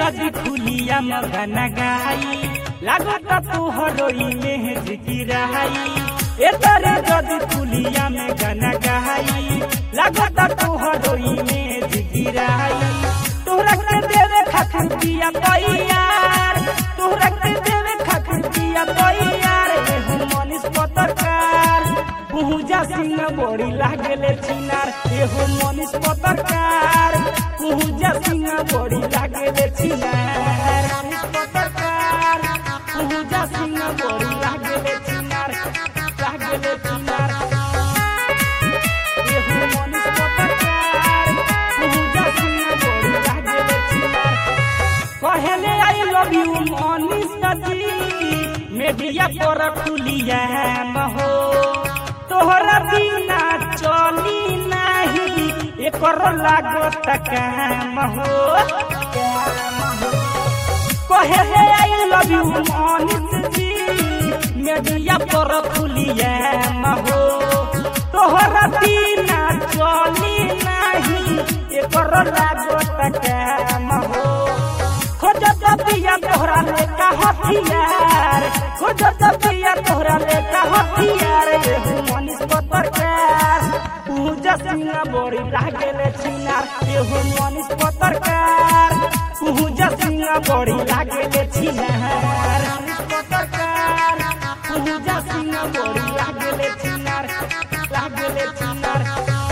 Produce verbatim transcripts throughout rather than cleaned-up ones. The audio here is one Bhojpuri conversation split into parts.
जदि खुलिया मगना गाई लागत तोहरोई में गिराई ए तरे जदि खुलिया में गाना गाई लागत तोहरोई में गिराई तोहरा के देवे खातिर पिया पैयार तोहरा के देवे खातिर पिया पैयार एहू मनीष पत्रकार पूजा सिंह बड़ी लागले छिनार एहू मनीष पत्रकार पूजा सिंह बड़ी लागले छिनार मनीष पत्रकार पूजा सिंह बड़ी लागले छिनार लागले छिनार एहू मनीष पत्रकार पूजा सिंह बड़ी लागले छिनार कहले I love you Manish ji media पर खुलिया महो तोहरा बिना चली नहीं एकर लागत काम हो कहले I love you Manish ji media पर खुलिया महो तोहरा बिना चली नहीं एकर लागत काम हो खोजत पिया तोहरा लेका हथियार खोजत पिया तोहरा लेका हथियार एहू मनीष पत्रकार पूजा सिंह बड़ी लागले छिनार एहू मनीष पत्रकार पूजा सिंह बड़ी लागले छिनार मनीष पत्रकार पूजा सिंह बड़ी लागले छिनार लागले छिनार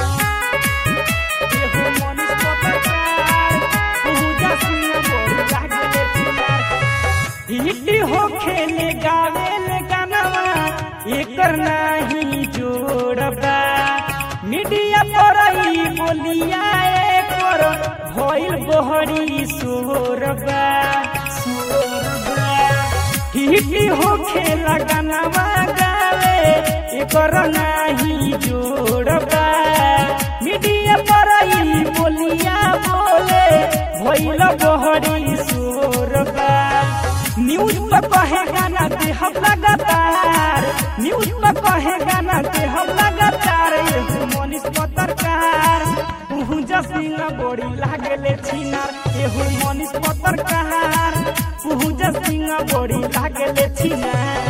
एहू मनीष पत्रकार पूजा सिंह बड़ी लागले छिनार हिट्टी हो खेले गावेले गानवा एकर नाही जोड़बा मीडिया पर ई बोलिया एकर भइल बहरी सोरबा सोरबा हिट्टी हो खेला गानवा गावे एकर नाही जोड़बा मीडिया पर ई बोलिया बोले भइल बहरी सोरबा न्यूज पर कहे गाना दे हम लगातार न्यूज पर कहे गाना दे हम लगातार एहू मनीष पत्रकार पूजा सिंह बड़ी लागले छिनार एहू मनीष पत्रकार पूजा सिंह बड़ी लागले छिनार।